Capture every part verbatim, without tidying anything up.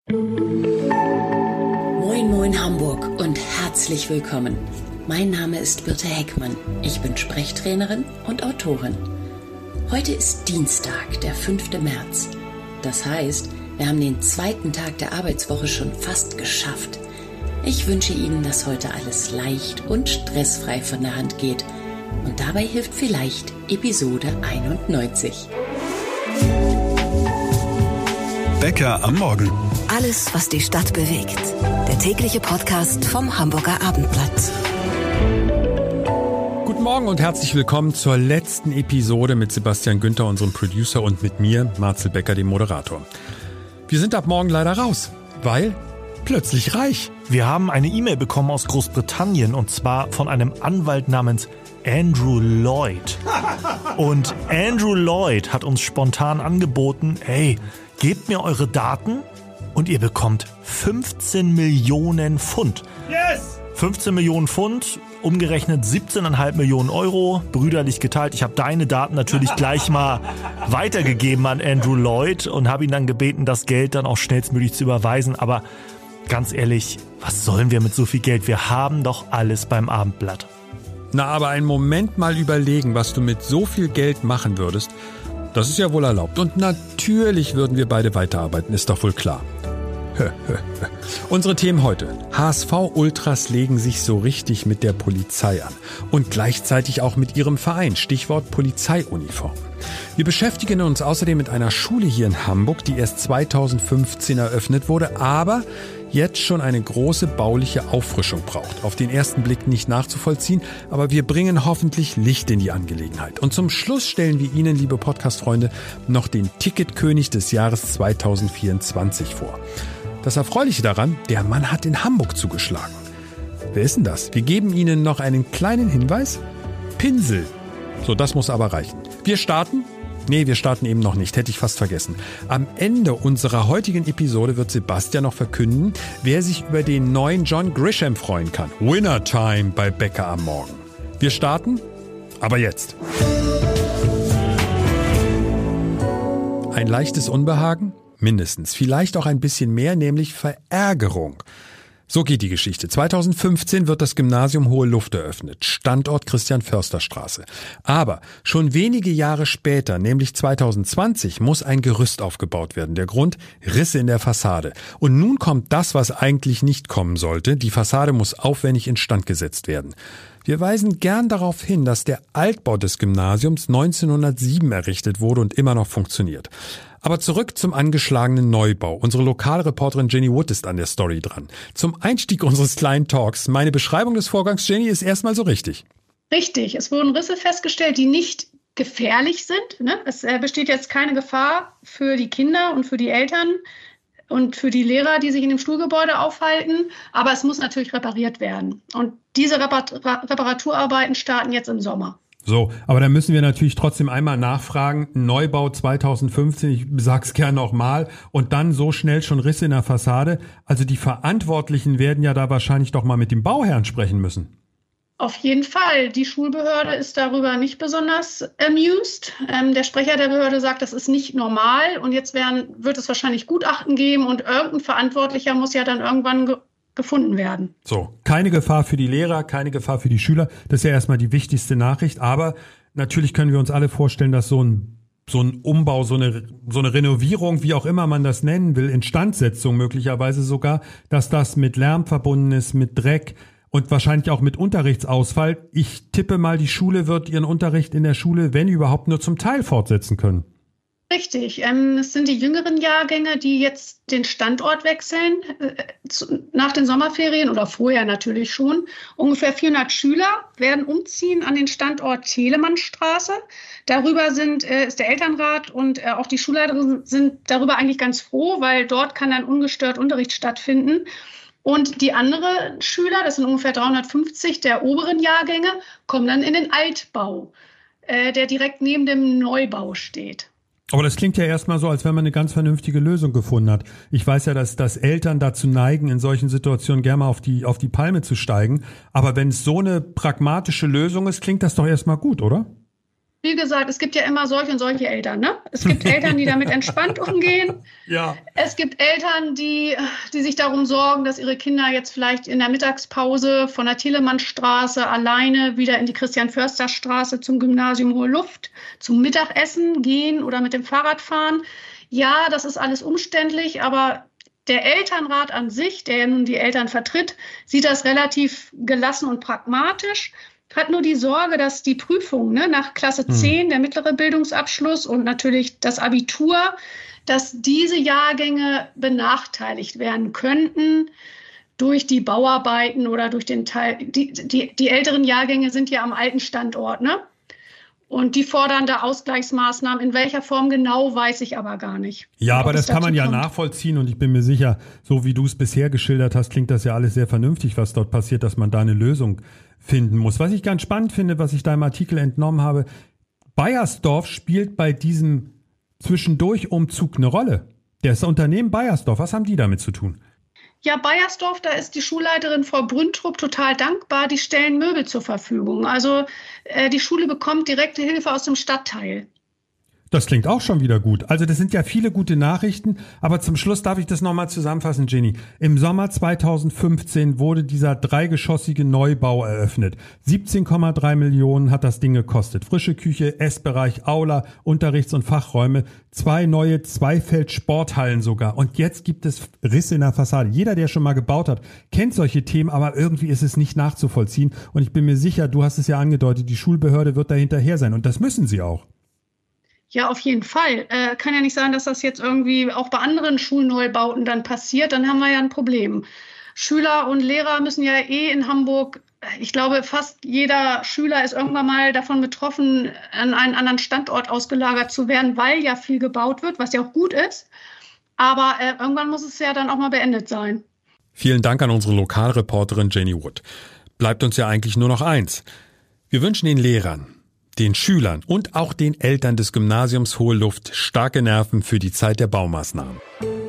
Moin Moin Hamburg und herzlich willkommen. Mein Name ist Birte Heckmann. Ich bin Sprechtrainerin und Autorin. Heute ist Dienstag, der fünfte März. Das heißt, wir haben den zweiten Tag der Arbeitswoche schon fast geschafft. Ich wünsche Ihnen, dass heute alles leicht und stressfrei von der Hand geht. Und dabei hilft vielleicht Episode einundneunzig. Bäcker am Morgen. Alles, was die Stadt bewegt. Der tägliche Podcast vom Hamburger Abendblatt. Guten Morgen und herzlich willkommen zur letzten Episode mit Sebastian Günther, unserem Producer, und mit mir, Marcel Becker, dem Moderator. Wir sind ab morgen leider raus, weil plötzlich reich. Wir haben eine E-Mail bekommen aus Großbritannien und zwar von einem Anwalt namens Andrew Lloyd. Und Andrew Lloyd hat uns spontan angeboten, hey, gebt mir eure Daten und ihr bekommt fünfzehn Millionen Pfund. Yes! fünfzehn Millionen Pfund, umgerechnet siebzehn Komma fünf Millionen Euro, brüderlich geteilt. Ich habe deine Daten natürlich gleich mal weitergegeben an Andrew Lloyd und habe ihn dann gebeten, das Geld dann auch schnellstmöglich zu überweisen. Aber ganz ehrlich, was sollen wir mit so viel Geld? Wir haben doch alles beim Abendblatt. Na, aber einen Moment mal überlegen, was du mit so viel Geld machen würdest. Das ist ja wohl erlaubt. Und natürlich würden wir beide weiterarbeiten, ist doch wohl klar. Unsere Themen heute. H S V-Ultras legen sich so richtig mit der Polizei an. Und gleichzeitig auch mit ihrem Verein. Stichwort Polizeiuniform. Wir beschäftigen uns außerdem mit einer Schule hier in Hamburg, die erst zweitausendfünfzehn eröffnet wurde, aber jetzt schon eine große bauliche Auffrischung braucht. Auf den ersten Blick nicht nachzuvollziehen, aber wir bringen hoffentlich Licht in die Angelegenheit. Und zum Schluss stellen wir Ihnen, liebe Podcast-Freunde, noch den Ticketkönig des Jahres zweitausendvierundzwanzig vor. Das Erfreuliche daran, der Mann hat in Hamburg zugeschlagen. Wer ist denn das? Wir geben Ihnen noch einen kleinen Hinweis. Pinsel. So, das muss aber reichen. Wir starten? Nee, wir starten eben noch nicht, hätte ich fast vergessen. Am Ende unserer heutigen Episode wird Sebastian noch verkünden, wer sich über den neuen John Grisham freuen kann. Winner Time bei Bäcker am Morgen. Wir starten, aber jetzt. Ein leichtes Unbehagen? Mindestens. Vielleicht auch ein bisschen mehr, nämlich Verärgerung. So geht die Geschichte. zweitausendfünfzehn wird das Gymnasium Hohe Luft eröffnet. Standort Christian-Förster-Straße. Aber schon wenige Jahre später, nämlich zweitausendzwanzig, muss ein Gerüst aufgebaut werden. Der Grund? Risse in der Fassade. Und nun kommt das, was eigentlich nicht kommen sollte. Die Fassade muss aufwendig instand gesetzt werden. Wir weisen gern darauf hin, dass der Altbau des Gymnasiums neunzehnhundertsieben errichtet wurde und immer noch funktioniert. Aber zurück zum angeschlagenen Neubau. Unsere Lokalreporterin Jenny Wood ist an der Story dran. Zum Einstieg unseres kleinen Talks. Meine Beschreibung des Vorgangs, Jenny, ist erstmal so richtig. Richtig. Es wurden Risse festgestellt, die nicht gefährlich sind. Ne? Es äh, besteht jetzt keine Gefahr für die Kinder und für die Eltern und für die Lehrer, die sich in dem Schulgebäude aufhalten. Aber es muss natürlich repariert werden. Und diese Repar- Reparaturarbeiten starten jetzt im Sommer. So, aber da müssen wir natürlich trotzdem einmal nachfragen. Neubau zweitausendfünfzehn, ich sag's gern nochmal, und dann so schnell schon Risse in der Fassade. Also die Verantwortlichen werden ja da wahrscheinlich doch mal mit dem Bauherrn sprechen müssen. Auf jeden Fall. Die Schulbehörde ist darüber nicht besonders amused. Ähm, der Sprecher der Behörde sagt, das ist nicht normal. Und jetzt werden, wird es wahrscheinlich Gutachten geben und irgendein Verantwortlicher muss ja dann irgendwann ge- gefunden werden. So, keine Gefahr für die Lehrer, keine Gefahr für die Schüler. Das ist ja erstmal die wichtigste Nachricht. Aber natürlich können wir uns alle vorstellen, dass so ein so ein Umbau, so eine so eine Renovierung, wie auch immer man das nennen will, Instandsetzung möglicherweise sogar, dass das mit Lärm verbunden ist, mit Dreck und wahrscheinlich auch mit Unterrichtsausfall. Ich tippe mal, die Schule wird ihren Unterricht in der Schule, wenn überhaupt, nur zum Teil fortsetzen können. Richtig. Ähm, es sind die jüngeren Jahrgänge, die jetzt den Standort wechseln, äh, zu, nach den Sommerferien oder vorher natürlich schon. Ungefähr vierhundert Schüler werden umziehen an den Standort Telemannstraße. Darüber sind, äh, ist der Elternrat und äh, auch die Schulleiterin sind darüber eigentlich ganz froh, weil dort kann dann ungestört Unterricht stattfinden. Und die anderen Schüler, das sind ungefähr dreihundertfünfzig der oberen Jahrgänge, kommen dann in den Altbau, äh, der direkt neben dem Neubau steht. Aber das klingt ja erstmal so, als wenn man eine ganz vernünftige Lösung gefunden hat. Ich weiß ja, dass, dass Eltern dazu neigen, in solchen Situationen gerne mal auf die, auf die Palme zu steigen. Aber wenn es so eine pragmatische Lösung ist, klingt das doch erstmal gut, oder? Wie gesagt, es gibt ja immer solche und solche Eltern, ne? Es gibt Eltern, die damit entspannt umgehen. Ja. Es gibt Eltern, die, die sich darum sorgen, dass ihre Kinder jetzt vielleicht in der Mittagspause von der Telemannstraße alleine wieder in die Christian-Förster-Straße zum Gymnasium Hohe Luft zum Mittagessen gehen oder mit dem Fahrrad fahren. Ja, das ist alles umständlich, aber der Elternrat an sich, der ja nun die Eltern vertritt, sieht das relativ gelassen und pragmatisch. Hat nur die Sorge, dass die Prüfung, ne, nach Klasse zehn, hm. der mittlere Bildungsabschluss und natürlich das Abitur, dass diese Jahrgänge benachteiligt werden könnten durch die Bauarbeiten oder durch den Teil. Die, die, die älteren Jahrgänge sind ja am alten Standort, ne? Und die fordern da Ausgleichsmaßnahmen. In welcher Form genau, weiß ich aber gar nicht. Ja, aber das kann man ja nachvollziehen und ich bin mir sicher, so wie du es bisher geschildert hast, klingt das ja alles sehr vernünftig, was dort passiert, dass man da eine Lösung finden muss. Was ich ganz spannend finde, was ich da im Artikel entnommen habe, Beiersdorf spielt bei diesem Zwischendurch-Umzug eine Rolle. Das Unternehmen Beiersdorf, was haben die damit zu tun? Ja, Beiersdorf, da ist die Schulleiterin Frau Brüntrup total dankbar. Die stellen Möbel zur Verfügung. Also äh, die Schule bekommt direkte Hilfe aus dem Stadtteil. Das klingt auch schon wieder gut. Also das sind ja viele gute Nachrichten, aber zum Schluss darf ich das nochmal zusammenfassen, Jenny. Im Sommer zweitausendfünfzehn wurde dieser dreigeschossige Neubau eröffnet. siebzehn Komma drei Millionen hat das Ding gekostet. Frische Küche, Essbereich, Aula, Unterrichts- und Fachräume, zwei neue Zweifeld-Sporthallen sogar. Und jetzt gibt es Risse in der Fassade. Jeder, der schon mal gebaut hat, kennt solche Themen, aber irgendwie ist es nicht nachzuvollziehen. Und ich bin mir sicher, du hast es ja angedeutet, die Schulbehörde wird da hinterher sein. Und das müssen sie auch. Ja, auf jeden Fall. Äh, kann ja nicht sein, dass das jetzt irgendwie auch bei anderen Schulneubauten dann passiert. Dann haben wir ja ein Problem. Schüler und Lehrer müssen ja eh in Hamburg, ich glaube, fast jeder Schüler ist irgendwann mal davon betroffen, an einen anderen Standort ausgelagert zu werden, weil ja viel gebaut wird, was ja auch gut ist. Aber äh, irgendwann muss es ja dann auch mal beendet sein. Vielen Dank an unsere Lokalreporterin Jenny Wood. Bleibt uns ja eigentlich nur noch eins. Wir wünschen den Lehrern, den Schülern und auch den Eltern des Gymnasiums Hohe Luft starke Nerven für die Zeit der Baumaßnahmen.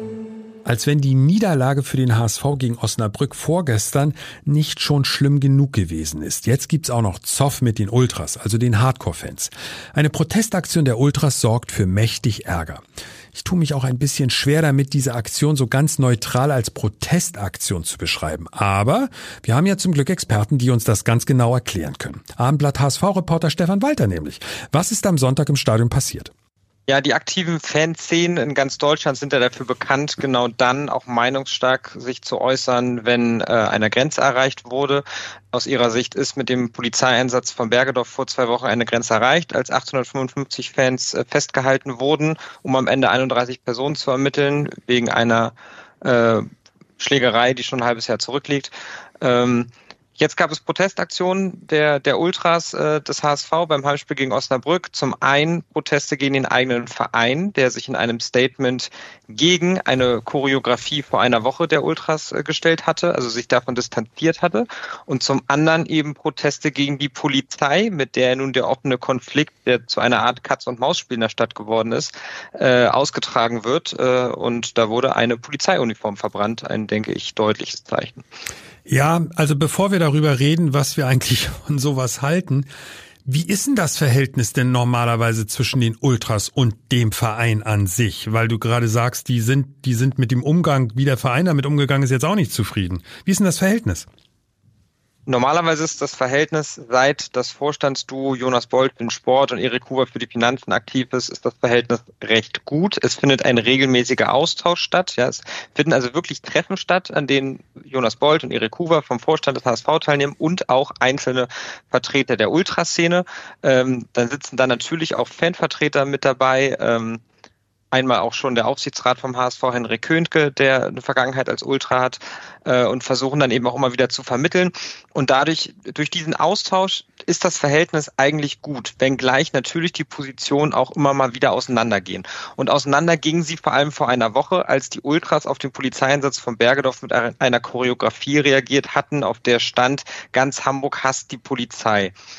Als wenn die Niederlage für den H S V gegen Osnabrück vorgestern nicht schon schlimm genug gewesen ist. Jetzt gibt's auch noch Zoff mit den Ultras, also den Hardcore-Fans. Eine Protestaktion der Ultras sorgt für mächtig Ärger. Ich tue mich auch ein bisschen schwer damit, diese Aktion so ganz neutral als Protestaktion zu beschreiben. Aber wir haben ja zum Glück Experten, die uns das ganz genau erklären können. Abendblatt H S V-Reporter Stefan Walter nämlich. Was ist am Sonntag im Stadion passiert? Ja, die aktiven Fanszenen in ganz Deutschland sind ja dafür bekannt, genau dann auch meinungsstark sich zu äußern, wenn äh, eine Grenze erreicht wurde. Aus ihrer Sicht ist mit dem Polizeieinsatz von Bergedorf vor zwei Wochen eine Grenze erreicht, als achthundertfünfundfünfzig Fans äh, festgehalten wurden, um am Ende einunddreißig Personen zu ermitteln, wegen einer äh, Schlägerei, die schon ein halbes Jahr zurückliegt. Ähm, Jetzt gab es Protestaktionen der, der Ultras äh, des H S V beim Heimspiel gegen Osnabrück. Zum einen Proteste gegen den eigenen Verein, der sich in einem Statement gegen eine Choreografie vor einer Woche der Ultras äh, gestellt hatte, also sich davon distanziert hatte. Und zum anderen eben Proteste gegen die Polizei, mit der nun der offene Konflikt, der zu einer Art Katz-und-Maus-Spiel in der Stadt geworden ist, äh, ausgetragen wird. Äh, und da wurde eine Polizeiuniform verbrannt, ein, denke ich, deutliches Zeichen. Ja, also bevor wir darüber reden, was wir eigentlich von sowas halten, wie ist denn das Verhältnis denn normalerweise zwischen den Ultras und dem Verein an sich? Weil du gerade sagst, die sind, die sind mit dem Umgang, wie der Verein damit umgegangen ist, jetzt auch nicht zufrieden. Wie ist denn das Verhältnis? Normalerweise ist das Verhältnis, seit das Vorstandsduo Jonas Bold für den Sport und Erik Huber für die Finanzen aktiv ist, ist das Verhältnis recht gut. Es findet ein regelmäßiger Austausch statt. Ja, es finden also wirklich Treffen statt, an denen Jonas Bold und Erik Huber vom Vorstand des H S V teilnehmen und auch einzelne Vertreter der Ultraszene. Ähm, dann sitzen da natürlich auch Fanvertreter mit dabei. Ähm, Einmal auch schon der Aufsichtsrat vom H S V, Henrik Köntke, der eine Vergangenheit als Ultra hat, äh, und versuchen dann eben auch immer wieder zu vermitteln. Und dadurch, durch diesen Austausch ist das Verhältnis eigentlich gut, wenngleich natürlich die Positionen auch immer mal wieder auseinandergehen. Und auseinander gingen sie vor allem vor einer Woche, als die Ultras auf den Polizeieinsatz von Bergedorf mit einer Choreografie reagiert hatten, auf der stand, ganz Hamburg hasst die Polizei.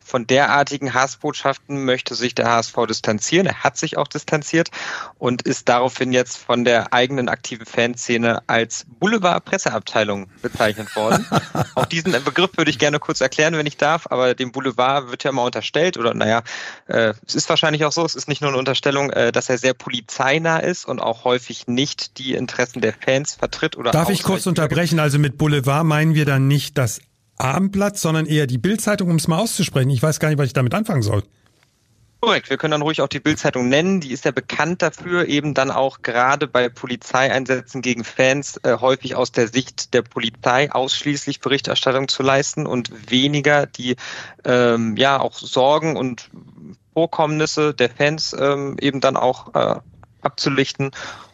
von derartigen Hassbotschaften möchte sich der H S V distanzieren. Er hat sich auch distanziert und ist daraufhin jetzt von der eigenen aktiven Fanszene als Boulevard-Presseabteilung bezeichnet worden. Auch diesen Begriff würde ich gerne kurz erklären, wenn ich darf, aber dem Boulevard wird ja mal unterstellt, oder naja, äh, es ist wahrscheinlich auch so, es ist nicht nur eine Unterstellung, äh, dass er sehr polizeinah ist und auch häufig nicht die Interessen der Fans vertritt. Oder Darf ich kurz unterbrechen? Also mit Boulevard meinen wir dann nicht das Abendblatt, sondern eher die Bild-Zeitung, um es mal auszusprechen. Ich weiß gar nicht, was ich damit anfangen soll. Korrekt, wir können dann ruhig auch die Bild-Zeitung nennen. Die ist ja bekannt dafür, eben dann auch gerade bei Polizeieinsätzen gegen Fans äh, häufig aus der Sicht der Polizei ausschließlich Berichterstattung zu leisten und weniger die ähm, ja auch Sorgen und Vorkommnisse der Fans ähm, eben dann auch äh, abzulichten.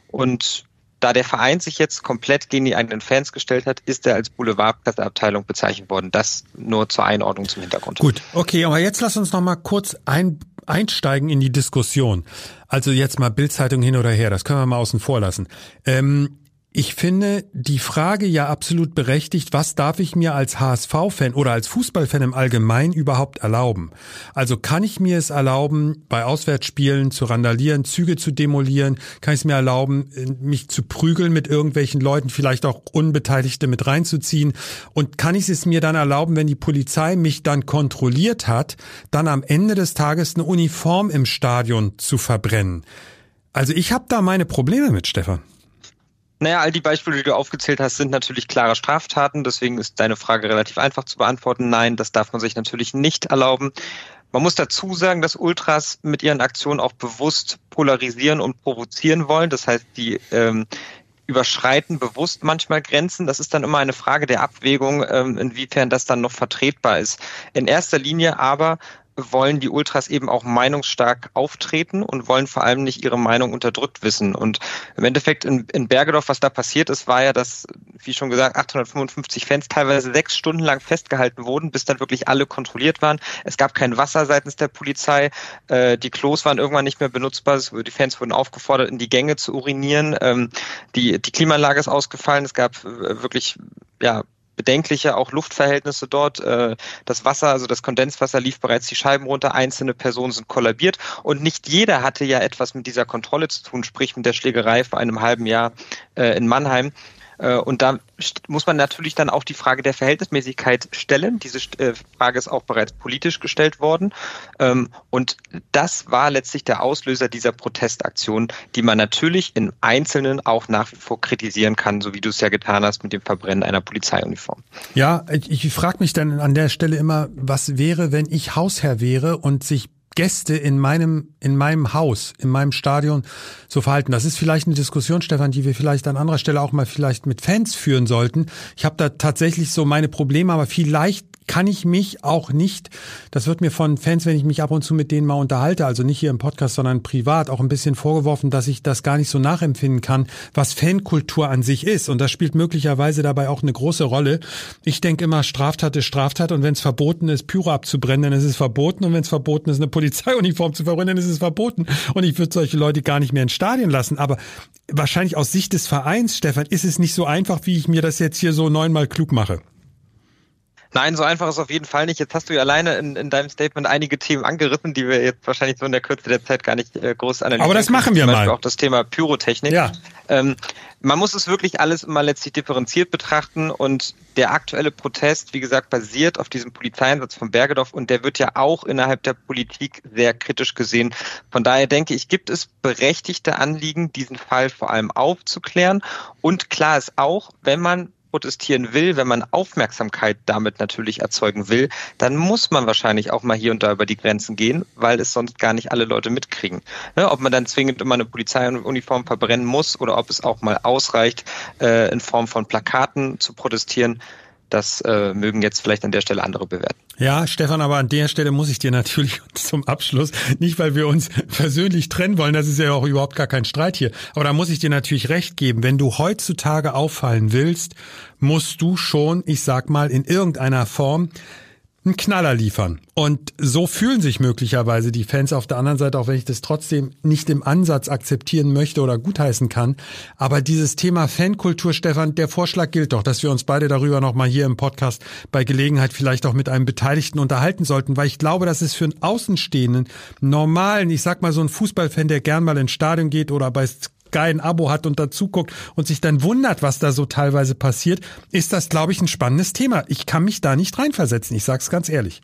Und da der Verein sich jetzt komplett gegen die eigenen Fans gestellt hat, ist er als Boulevardpresseabteilung bezeichnet worden. Das nur zur Einordnung zum Hintergrund. Gut, okay, aber jetzt lass uns noch mal kurz ein, einsteigen in die Diskussion. Also jetzt mal Bild-Zeitung hin oder her, das können wir mal außen vor lassen. Ähm, ich finde die Frage ja absolut berechtigt, was darf ich mir als H S V-Fan oder als Fußballfan im Allgemeinen überhaupt erlauben? Also kann ich mir es erlauben, bei Auswärtsspielen zu randalieren, Züge zu demolieren? Kann ich es mir erlauben, mich zu prügeln mit irgendwelchen Leuten, vielleicht auch Unbeteiligte mit reinzuziehen? Und kann ich es mir dann erlauben, wenn die Polizei mich dann kontrolliert hat, dann am Ende des Tages eine Uniform im Stadion zu verbrennen? Also ich habe da meine Probleme mit, Stefan. Naja, all die Beispiele, die du aufgezählt hast, sind natürlich klare Straftaten. Deswegen ist deine Frage relativ einfach zu beantworten. Nein, das darf man sich natürlich nicht erlauben. Man muss dazu sagen, dass Ultras mit ihren Aktionen auch bewusst polarisieren und provozieren wollen. Das heißt, die ähm, überschreiten bewusst manchmal Grenzen. Das ist dann immer eine Frage der Abwägung, ähm, inwiefern das dann noch vertretbar ist. In erster Linie aber wollen die Ultras eben auch meinungsstark auftreten und wollen vor allem nicht ihre Meinung unterdrückt wissen. Und im Endeffekt in, in Bergedorf, was da passiert ist, war ja, dass, wie schon gesagt, achthundertfünfundfünfzig Fans teilweise sechs Stunden lang festgehalten wurden, bis dann wirklich alle kontrolliert waren. Es gab kein Wasser seitens der Polizei. Äh, die Klos waren irgendwann nicht mehr benutzbar. Die Fans wurden aufgefordert, in die Gänge zu urinieren. Ähm, die, die Klimaanlage ist ausgefallen. Es gab äh, wirklich, ja, bedenkliche auch Luftverhältnisse dort. Das Wasser, also das Kondenswasser lief bereits die Scheiben runter, einzelne Personen sind kollabiert und nicht jeder hatte ja etwas mit dieser Kontrolle zu tun, sprich mit der Schlägerei vor einem halben Jahr in Mannheim. Und da muss man natürlich dann auch die Frage der Verhältnismäßigkeit stellen. Diese Frage ist auch bereits politisch gestellt worden. Und das war letztlich der Auslöser dieser Protestaktion, die man natürlich im Einzelnen auch nach wie vor kritisieren kann, so wie du es ja getan hast mit dem Verbrennen einer Polizeiuniform. Ja, ich, ich frage mich dann an der Stelle immer, was wäre, wenn ich Hausherr wäre und sich Gäste in meinem in meinem Haus, in meinem Stadion so verhalten. Das ist vielleicht eine Diskussion, Stefan, die wir vielleicht an anderer Stelle auch mal vielleicht mit Fans führen sollten. Ich habe da tatsächlich so meine Probleme, aber vielleicht kann ich mich auch nicht, das wird mir von Fans, wenn ich mich ab und zu mit denen mal unterhalte, also nicht hier im Podcast, sondern privat, auch ein bisschen vorgeworfen, dass ich das gar nicht so nachempfinden kann, was Fankultur an sich ist. Und das spielt möglicherweise dabei auch eine große Rolle. Ich denke immer, Straftat ist Straftat und wenn es verboten ist, Pyro abzubrennen, dann ist es verboten und wenn es verboten ist, eine Polizeiuniform zu verbrennen, dann ist es verboten. Und ich würde solche Leute gar nicht mehr ins Stadion lassen. Aber wahrscheinlich aus Sicht des Vereins, Stefan, ist es nicht so einfach, wie ich mir das jetzt hier so neunmal klug mache. Nein, so einfach ist es auf jeden Fall nicht. Jetzt hast du ja alleine in, in deinem Statement einige Themen angerissen, die wir jetzt wahrscheinlich so in der Kürze der Zeit gar nicht äh, groß analysieren. Aber das machen wir Zum mal. Beispiel auch das Thema Pyrotechnik. Ja. Ähm, man muss es wirklich alles immer letztlich differenziert betrachten und der aktuelle Protest, wie gesagt, basiert auf diesem Polizeieinsatz von Bergedorf und der wird ja auch innerhalb der Politik sehr kritisch gesehen. Von daher denke ich, gibt es berechtigte Anliegen, diesen Fall vor allem aufzuklären und klar ist auch, wenn man protestieren will, wenn man Aufmerksamkeit damit natürlich erzeugen will, dann muss man wahrscheinlich auch mal hier und da über die Grenzen gehen, weil es sonst gar nicht alle Leute mitkriegen. Ne, ob man dann zwingend immer eine Polizeiuniform verbrennen muss oder ob es auch mal ausreicht, äh, in Form von Plakaten zu protestieren, das äh, mögen jetzt vielleicht an der Stelle andere bewerten. Ja, Stefan, aber an der Stelle muss ich dir natürlich zum Abschluss, nicht weil wir uns persönlich trennen wollen, das ist ja auch überhaupt gar kein Streit hier, aber da muss ich dir natürlich recht geben, wenn du heutzutage auffallen willst, musst du schon, ich sag mal, in irgendeiner Form einen Knaller liefern. Und so fühlen sich möglicherweise die Fans auf der anderen Seite, auch wenn ich das trotzdem nicht im Ansatz akzeptieren möchte oder gutheißen kann. Aber dieses Thema Fankultur, Stefan, der Vorschlag gilt doch, dass wir uns beide darüber nochmal hier im Podcast bei Gelegenheit vielleicht auch mit einem Beteiligten unterhalten sollten, weil ich glaube, dass es für einen Außenstehenden, normalen, ich sag mal so einen Fußballfan, der gern mal ins Stadion geht oder bei Sky ein Abo hat und dazu guckt und sich dann wundert, was da so teilweise passiert, ist das, glaube ich, ein spannendes Thema. Ich kann mich da nicht reinversetzen, ich sag's ganz ehrlich.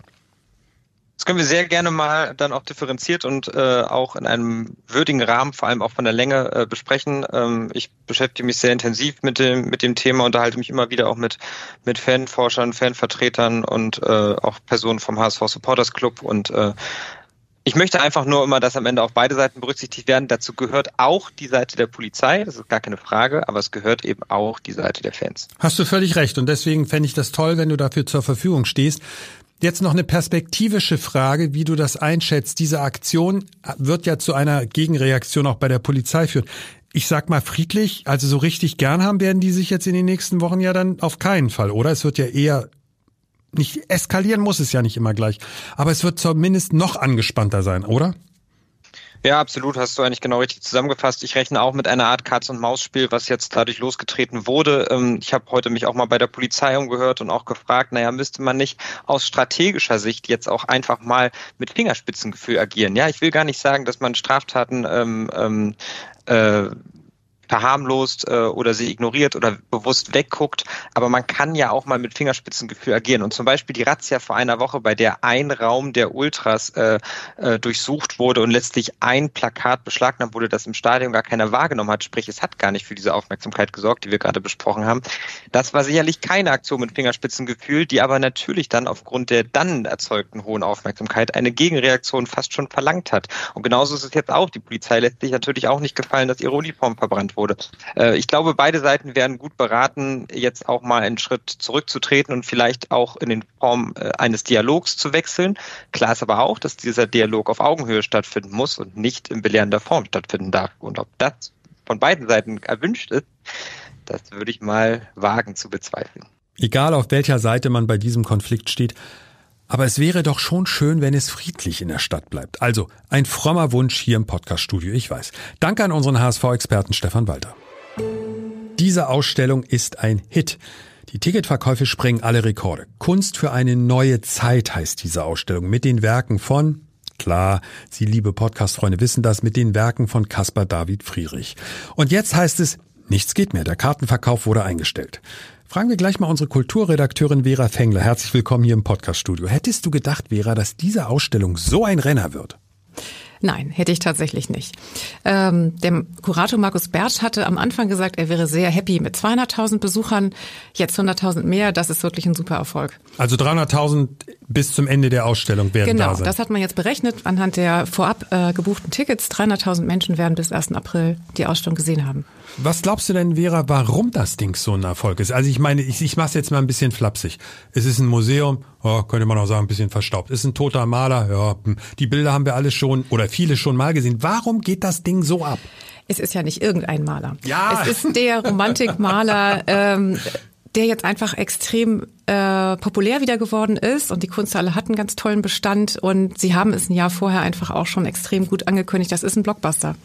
Das können wir sehr gerne mal dann auch differenziert und äh, auch in einem würdigen Rahmen, vor allem auch von der Länge, äh, besprechen. Ähm, ich beschäftige mich sehr intensiv mit dem mit dem Thema, unterhalte mich immer wieder auch mit mit Fanforschern, Fanvertretern und äh, auch Personen vom H S V Supporters Club und äh, ich möchte einfach nur immer, dass am Ende auch beide Seiten berücksichtigt werden. Dazu gehört auch die Seite der Polizei, das ist gar keine Frage, aber es gehört eben auch die Seite der Fans. Hast du völlig recht und deswegen fände ich das toll, wenn du dafür zur Verfügung stehst. Jetzt noch eine perspektivische Frage, wie du das einschätzt. Diese Aktion wird ja zu einer Gegenreaktion auch bei der Polizei führen. Ich sag mal friedlich, also so richtig gern haben werden die sich jetzt in den nächsten Wochen ja dann auf keinen Fall, oder? Es wird ja eher... Nicht eskalieren muss es ja nicht immer gleich, aber es wird zumindest noch angespannter sein, oder? Ja, absolut, hast du eigentlich genau richtig zusammengefasst. Ich rechne auch mit einer Art Katz-und-Maus-Spiel, was jetzt dadurch losgetreten wurde. Ich habe heute mich auch mal bei der Polizei umgehört und auch gefragt, naja, müsste man nicht aus strategischer Sicht jetzt auch einfach mal mit Fingerspitzengefühl agieren? Ja, ich will gar nicht sagen, dass man Straftaten ähm, ähm, äh, verharmlost äh, oder sie ignoriert oder bewusst wegguckt, aber man kann ja auch mal mit Fingerspitzengefühl agieren und zum Beispiel die Razzia vor einer Woche, bei der ein Raum der Ultras äh, äh, durchsucht wurde und letztlich ein Plakat beschlagnahmt wurde, das im Stadion gar keiner wahrgenommen hat, sprich es hat gar nicht für diese Aufmerksamkeit gesorgt, die wir gerade besprochen haben. Das war sicherlich keine Aktion mit Fingerspitzengefühl, die aber natürlich dann aufgrund der dann erzeugten hohen Aufmerksamkeit eine Gegenreaktion fast schon verlangt hat. Und genauso ist es jetzt auch. Die Polizei lässt sich natürlich auch nicht gefallen, dass ihre Uniform verbrannt wurde. Ich glaube, beide Seiten wären gut beraten, jetzt auch mal einen Schritt zurückzutreten und vielleicht auch in den Form eines Dialogs zu wechseln. Klar ist aber auch, dass dieser Dialog auf Augenhöhe stattfinden muss und nicht in belehrender Form stattfinden darf. Und ob das von beiden Seiten erwünscht ist, das würde ich mal wagen zu bezweifeln. Egal auf welcher Seite man bei diesem Konflikt steht, aber es wäre doch schon schön, wenn es friedlich in der Stadt bleibt. Also ein frommer Wunsch hier im Podcaststudio, ich weiß. Danke an unseren H S V-Experten Stefan Walter. Diese Ausstellung ist ein Hit. Die Ticketverkäufe sprengen alle Rekorde. Kunst für eine neue Zeit heißt diese Ausstellung mit den Werken von, klar, Sie liebe Podcast-Freunde wissen das, mit den Werken von Caspar David Friedrich. Und jetzt heißt es, nichts geht mehr, der Kartenverkauf wurde eingestellt. Fragen wir gleich mal unsere Kulturredakteurin Vera Fengler. Herzlich willkommen hier im Podcaststudio. Hättest du gedacht, Vera, dass diese Ausstellung so ein Renner wird? Nein, hätte ich tatsächlich nicht. Ähm, der Kurator Markus Bertsch hatte am Anfang gesagt, er wäre sehr happy mit zweihunderttausend Besuchern. Jetzt hunderttausend mehr, das ist wirklich ein super Erfolg. Also dreihunderttausend bis zum Ende der Ausstellung werden genau, da sein. Genau, das hat man jetzt berechnet anhand der vorab äh, gebuchten Tickets. dreihunderttausend Menschen werden bis ersten April die Ausstellung gesehen haben. Was glaubst du denn, Vera, warum das Ding so ein Erfolg ist? Also ich meine, ich, ich mache es jetzt mal ein bisschen flapsig. Es ist ein Museum, oh, könnte man auch sagen, ein bisschen verstaubt. Es ist ein toter Maler, ja, die Bilder haben wir alle schon oder viele schon mal gesehen. Warum geht das Ding so ab? Es ist ja nicht irgendein Maler. Ja. Es ist der Romantikmaler, ähm, der jetzt einfach extrem äh, populär wieder geworden ist und die Kunsthalle hat einen ganz tollen Bestand und sie haben es ein Jahr vorher einfach auch schon extrem gut angekündigt. Das ist ein Blockbuster.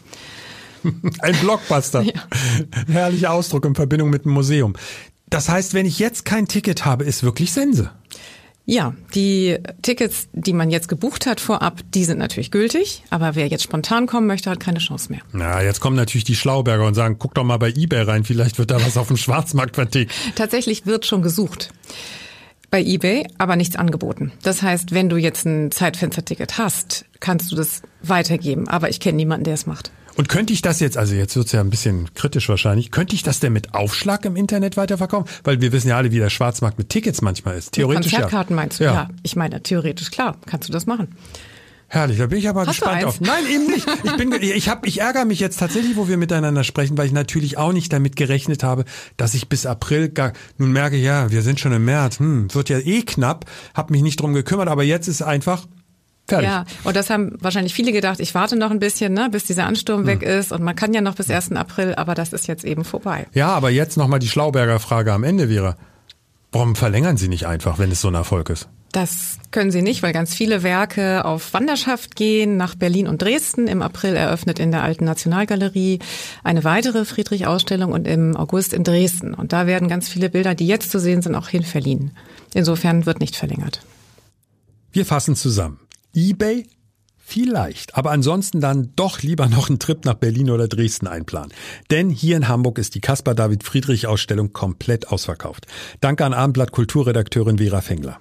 Ein Blockbuster. Ja. Herrlicher Ausdruck in Verbindung mit dem Museum. Das heißt, wenn ich jetzt kein Ticket habe, ist wirklich Sense. Ja, die Tickets, die man jetzt gebucht hat vorab, die sind natürlich gültig. Aber wer jetzt spontan kommen möchte, hat keine Chance mehr. Na, jetzt kommen natürlich die Schlauberger und sagen, guck doch mal bei eBay rein, vielleicht wird da was auf dem Schwarzmarkt vertickt. Tatsächlich wird schon gesucht. Bei eBay, aber nichts angeboten. Das heißt, wenn du jetzt ein Zeitfensterticket hast, kannst du das weitergeben. Aber ich kenne niemanden, der es macht. Und könnte ich das jetzt, also jetzt wird's ja ein bisschen kritisch wahrscheinlich, könnte ich das denn mit Aufschlag im Internet weiterverkaufen? Weil wir wissen ja alle, wie der Schwarzmarkt mit Tickets manchmal ist. Theoretisch Konzertkarten ja. meinst du? Ja. ja, ich meine, theoretisch klar, kannst du das machen. Herrlich, da bin ich aber Hast gespannt auf. Nein, eben nicht. Ich bin, ich hab, ich ärgere mich jetzt tatsächlich, wo wir miteinander sprechen, weil ich natürlich auch nicht damit gerechnet habe, dass ich bis April gar, nun merke, ja, wir sind schon im März, hm, wird ja eh knapp, hab mich nicht drum gekümmert, aber jetzt ist einfach fertig. Ja, und das haben wahrscheinlich viele gedacht, ich warte noch ein bisschen, ne, bis dieser Ansturm hm. weg ist und man kann ja noch bis ersten April, aber das ist jetzt eben vorbei. Ja, aber jetzt nochmal die Schlauberger Frage am Ende, Vera. Warum verlängern Sie nicht einfach, wenn es so ein Erfolg ist? Das können sie nicht, weil ganz viele Werke auf Wanderschaft gehen nach Berlin und Dresden. Im April eröffnet in der Alten Nationalgalerie eine weitere Friedrich-Ausstellung und im August in Dresden. Und da werden ganz viele Bilder, die jetzt zu sehen sind, auch hinverliehen. Insofern wird nicht verlängert. Wir fassen zusammen. eBay? Vielleicht, aber ansonsten dann doch lieber noch einen Trip nach Berlin oder Dresden einplanen. Denn hier in Hamburg ist die Caspar-David-Friedrich-Ausstellung komplett ausverkauft. Danke an Abendblatt-Kulturredakteurin Vera Fengler.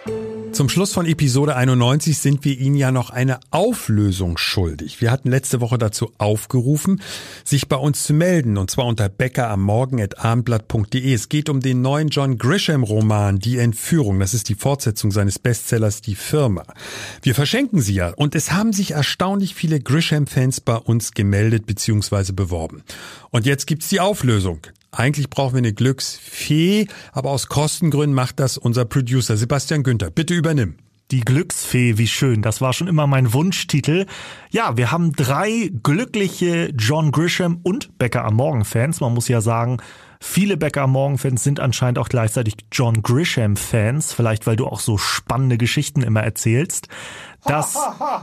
Zum Schluss von Episode einundneunzig sind wir Ihnen ja noch eine Auflösung schuldig. Wir hatten letzte Woche dazu aufgerufen, sich bei uns zu melden, und zwar unter becker am morgen at abendblatt punkt de. Es geht um den neuen John Grisham-Roman Die Entführung. Das ist die Fortsetzung seines Bestsellers Die Firma. Wir verschenken sie ja, und es haben sich erstaunlich viele Grisham-Fans bei uns gemeldet bzw. beworben. Und jetzt gibt's die Auflösung. Eigentlich brauchen wir eine Glücksfee, aber aus Kostengründen macht das unser Producer Sebastian Günther. Bitte übernimm. Die Glücksfee, wie schön. Das war schon immer mein Wunschtitel. Ja, wir haben drei glückliche John Grisham und Becker am Morgen-Fans. Man muss ja sagen, viele Becker am Morgen-Fans sind anscheinend auch gleichzeitig John Grisham-Fans. Vielleicht, weil du auch so spannende Geschichten immer erzählst. Das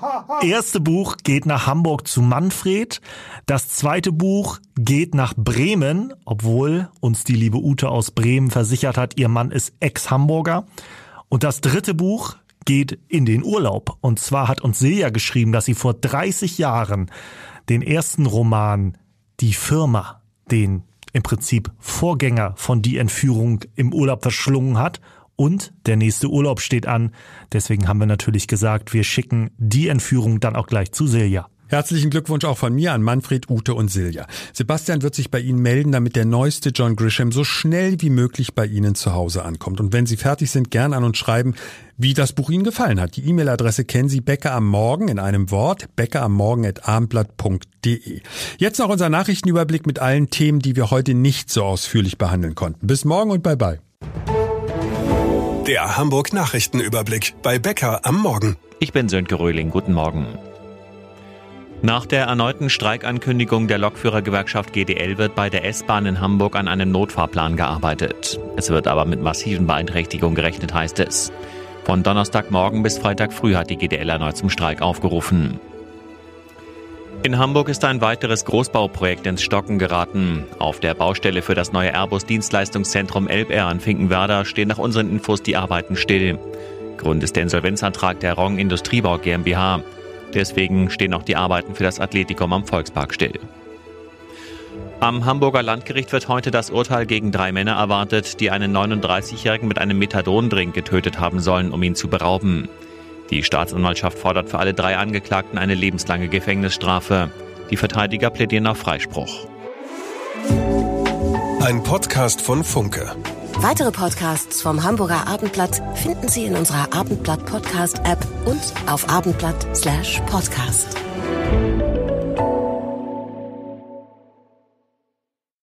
erste Buch geht nach Hamburg zu Manfred. Das zweite Buch geht nach Bremen, obwohl uns die liebe Ute aus Bremen versichert hat, ihr Mann ist Ex-Hamburger. Und das dritte Buch geht in den Urlaub. Und zwar hat uns Silja geschrieben, dass sie vor dreißig Jahren den ersten Roman Die Firma, den im Prinzip Vorgänger von Die Entführung, im Urlaub verschlungen hat. Und der nächste Urlaub steht an. Deswegen haben wir natürlich gesagt, wir schicken Die Entführung dann auch gleich zu Silja. Herzlichen Glückwunsch auch von mir an Manfred, Ute und Silja. Sebastian wird sich bei Ihnen melden, damit der neueste John Grisham so schnell wie möglich bei Ihnen zu Hause ankommt. Und wenn Sie fertig sind, gern an uns schreiben, wie das Buch Ihnen gefallen hat. Die E-Mail-Adresse kennen Sie, Becker am Morgen in einem Wort, becker am morgen at abendblatt punkt de. Jetzt noch unser Nachrichtenüberblick mit allen Themen, die wir heute nicht so ausführlich behandeln konnten. Bis morgen und bye bye. Der Hamburg Nachrichtenüberblick bei Becker am Morgen. Ich bin Sönke Röhling. Guten Morgen. Nach der erneuten Streikankündigung der Lokführergewerkschaft G D L wird bei der S-Bahn in Hamburg an einem Notfahrplan gearbeitet. Es wird aber mit massiven Beeinträchtigungen gerechnet, heißt es. Von Donnerstagmorgen bis Freitag früh hat die G D L erneut zum Streik aufgerufen. In Hamburg ist ein weiteres Großbauprojekt ins Stocken geraten. Auf der Baustelle für das neue Airbus-Dienstleistungszentrum Elbair in Finkenwerder stehen nach unseren Infos die Arbeiten still. Grund ist der Insolvenzantrag der Rong Industriebau GmbH. Deswegen stehen auch die Arbeiten für das Athletikum am Volkspark still. Am Hamburger Landgericht wird heute das Urteil gegen drei Männer erwartet, die einen neununddreißigjährigen mit einem Methadondrink getötet haben sollen, um ihn zu berauben. Die Staatsanwaltschaft fordert für alle drei Angeklagten eine lebenslange Gefängnisstrafe. Die Verteidiger plädieren auf Freispruch. Ein Podcast von Funke. Weitere Podcasts vom Hamburger Abendblatt finden Sie in unserer Abendblatt Podcast App und auf abendblatt Slash Podcast.